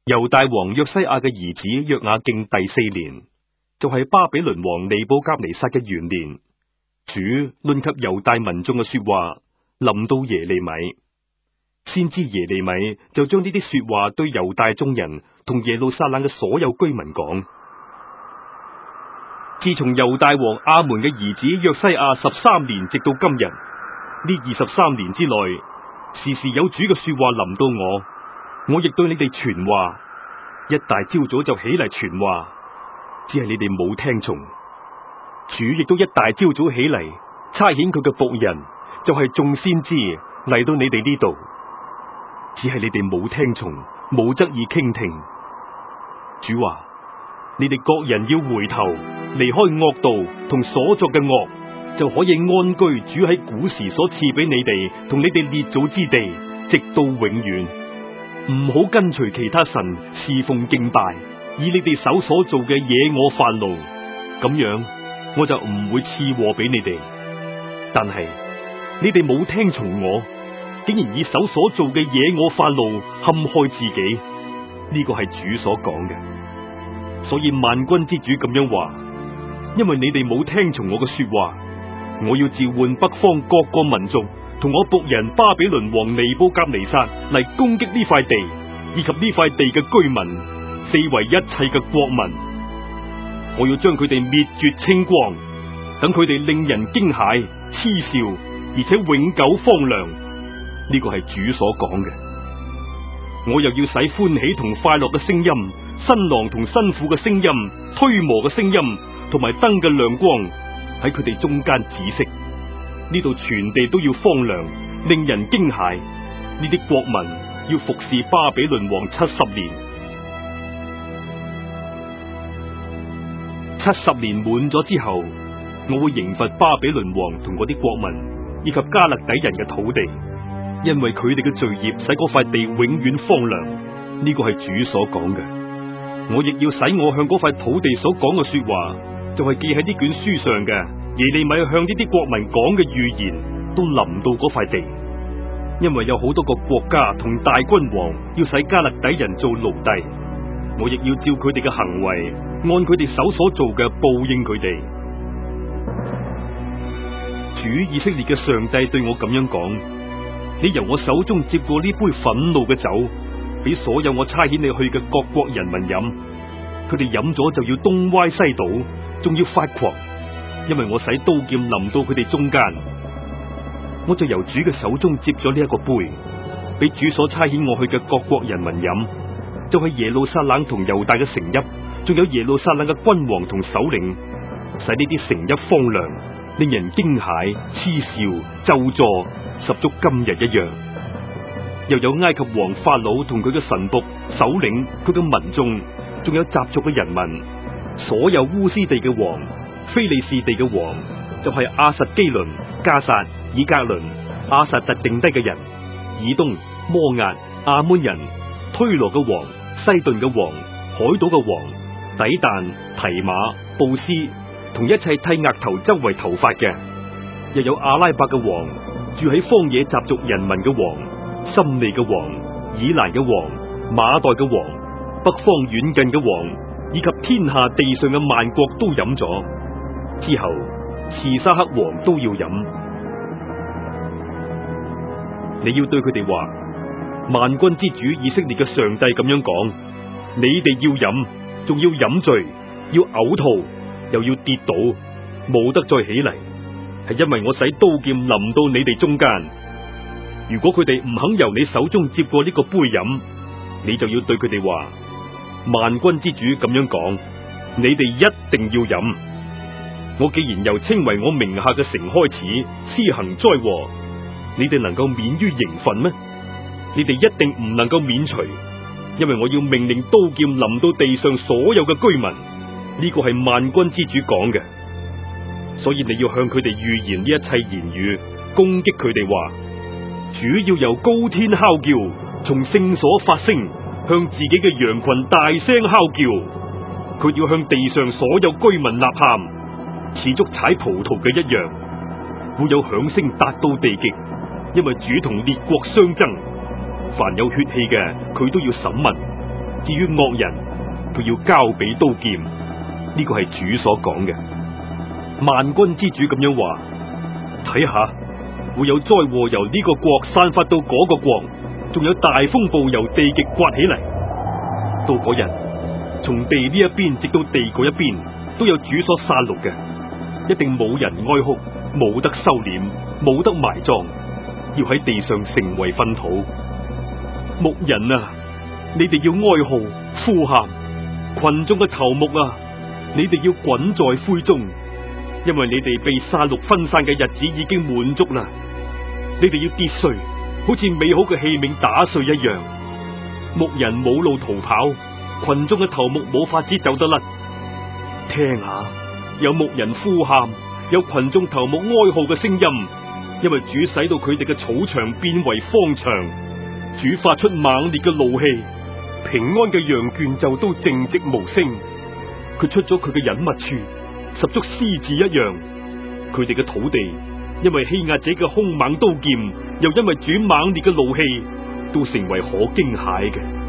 猶大王約西亞嘅兒子約雅敬第4年，就係巴比倫王尼布甲尼撒嘅元年，主論及猶大民眾嘅說話臨到耶利米，先知耶利米就將呢啲說話對猶大眾人同耶路撒冷嘅所有居民講。自從猶大王亞門嘅兒子約西亞13年，直到今日呢23年之內，時時有主嘅說話臨到我亦對你哋傳話，一大朝早就起嚟傳話，只係你哋冇聽從。主亦都一大朝早起嚟，差遣佢嘅僕人，就係眾先知嚟到你哋呢度，只係你哋冇聽從，冇側耳傾聽。主話：你哋各人要回頭，離開惡道同所作嘅惡，就可以安居主喺古時所賜俾你哋同你哋列祖之地，直到永遠。唔好跟隨其他神侍奉敬拜，以你哋手所做嘅惹我發怒，咁樣我就唔會賜禍俾你哋。但係你哋冇聽從我，竟然以手所做嘅惹我發怒陷害自己，呢個係主所講嘅。所以萬軍之主咁樣話：因為你哋冇聽從我嘅說話，我要召喚北方各個民族同我僕人巴比倫王尼布甲尼撒嚟攻擊呢塊地，以及呢塊地嘅居民，四圍一切嘅國民。我要將佢哋滅絕清光，等佢哋令人驚駭、嗤笑，而且永久荒涼。呢個係主所講嘅。我又要使歡喜同快樂嘅聲音、新郎同新婦嘅聲音、推磨嘅聲音同埋燈嘅亮光喺佢哋中間止息。呢度全地都要荒涼，令人驚駭。呢啲國民要服侍巴比倫王70年。70年滿咗之後，我會刑罰巴比倫王同嗰啲國民，以及加勒底人嘅土地，因為佢哋嘅罪孽使嗰塊地永遠荒涼。呢個係主所講嘅。我亦要使我向嗰塊土地所講嘅說話，就係記喺呢卷書上嘅耶利米向呢啲國民講嘅預言，都臨到嗰塊地。因為有好多個國家同大君王要使加勒底人做奴隸，我亦要照佢哋嘅行為，按佢哋手所做嘅報應佢哋。主以色列嘅上帝對我咁樣講：你由我手中接過呢杯憤怒嘅酒，俾所有我差遣你去嘅各國人民飲，佢哋飲咗就要東歪西倒，仲要發狂，因為我使刀劍臨到佢哋中間。我就由主嘅手中接咗呢一個杯，俾主所差遣我去嘅各國人民飲，就係耶路撒冷同猶大嘅城邑，仲有耶路撒冷嘅君王同首領，使呢啲城邑荒涼，令人驚駭、嗤笑、咒詛，十足今日一樣。又有埃及王法老同佢嘅臣僕、首領、佢嘅民眾，仲有雜族嘅人民，所有烏斯地嘅王、非利士地嘅王，就係亞實基倫、加薩、以格倫、亞實突剩低嘅人，以東、摩押、亞捫人、推羅嘅王、西頓嘅王、海島嘅王、底但、提馬、布斯，同一切剃額頭周圍頭髮嘅，又有阿拉伯嘅王，住喺荒野雜族人民嘅王，心利嘅王、以蘭嘅王、馬代嘅王，北方遠近嘅王，以及天下地上嘅萬國都飲咗。之後示沙克王都要飲。你要對佢哋話：萬軍之主以色列嘅上帝咁樣講，你哋要飲，仲要飲醉，要嘔吐，又要跌倒，冇得再起嚟，係因為我使刀劍臨到你哋中間。如果佢哋唔肯由你手中接過呢個杯飲，你就要對佢哋話：萬軍之主咁樣講，你哋一定要飲。我既然由稱為我名下嘅城開始施行災禍，你哋能夠免於刑罰咩？你哋一定唔能夠免除，因為我要命令刀劍臨到地上所有嘅居民。呢個係萬軍之主講嘅，所以你要向佢哋預言呢一切言語，攻擊佢哋話：主要由高天哮叫，從聖所發聲，向自己嘅羊群大聲哮叫。佢要向地上所有居民吶喊，似足踩葡萄嘅一樣，會有響聲達到地極，因為主同列國相爭，凡有血氣嘅佢都要審問。 至於惡人，佢要交俾刀劍。呢個係主所講嘅。萬軍之主咁樣話，睇下會有災禍由呢個國散發到嗰個國，仲有大風暴由地極颳起嚟。到嗰日，從地呢一邊直到地嗰一邊，都有主所殺戮嘅，一定冇人哀哭，冇得收斂，冇得埋葬，要喺地上成為糞土。牧人啊，你哋要哀號呼喊，群眾嘅頭目啊，你哋要滾在灰中，因為你哋被殺戮分散嘅日子已經滿足啦。你哋要跌碎，好似美好嘅器皿打碎一樣。牧人冇路逃跑，群眾嘅頭目冇法子走得甩。聽下，有牧人呼喊，有群眾頭目哀號嘅聲音，因為主使到佢哋嘅草場變為荒場，主發出猛烈嘅怒氣，平安嘅羊圈就都靜寂無聲。佢出咗佢嘅隱密處，十足獅子一樣。佢哋嘅土地，因為欺壓者嘅兇猛刀劍，又因為主猛烈嘅怒氣，都成為可驚駭嘅。